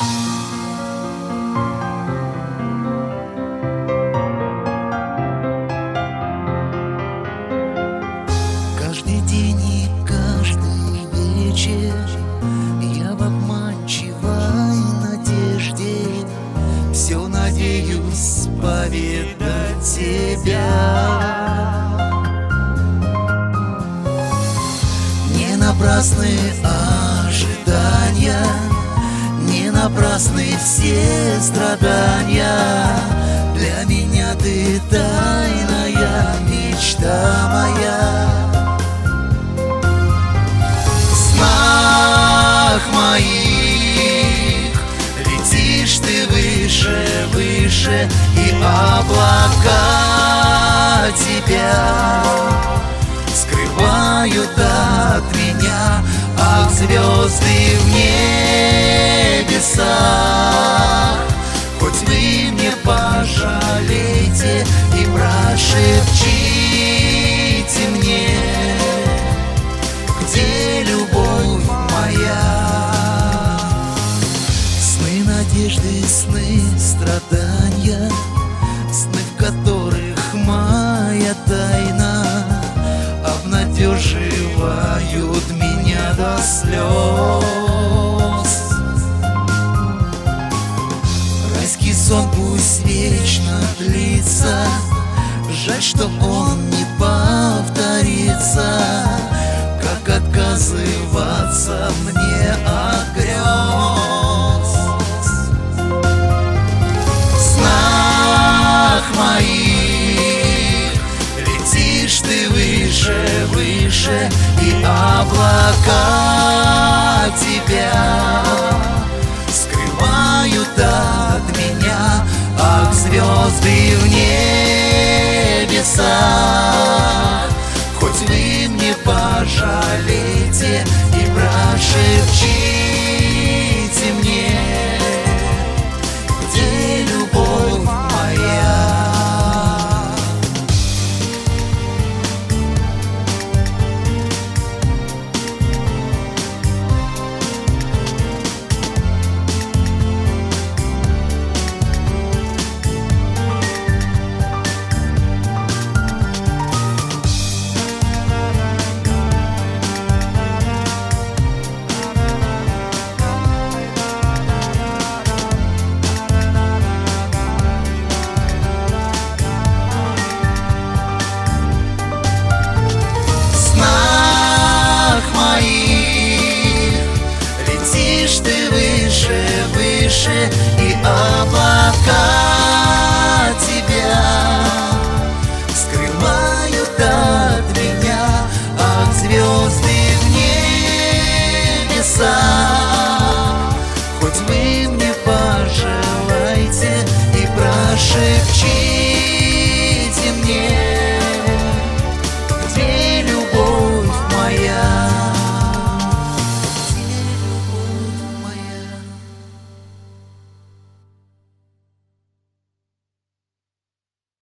Каждый день и каждый вечер я в обманчивой надежде все надеюсь повидать тебя. Не напрасны ожидания, не напрасны все страдания. Для меня ты тайная мечта моя. В снах моих летишь ты выше, выше, и облака тебя скрывают от меня. Ах, звезды в небесах, хоть вы мне пожалейте и прошепчите мне, где любовь моя. Сны надежды, сны страдания, сны, в которых моя тайна обнадеживают меня до слез. Райский сон пусть вечно длится, жаль, что он не повторится. Как отказываться мне от грез? В снах моих летишь ты выше, выше, и облака тебя скрывают от меня. Ах, звезды в небесах, хоть вы мне пожалейте и прошепчите мне, где любовь моя. И облака тебя скрывают от меня. Ах, звезды в небесах,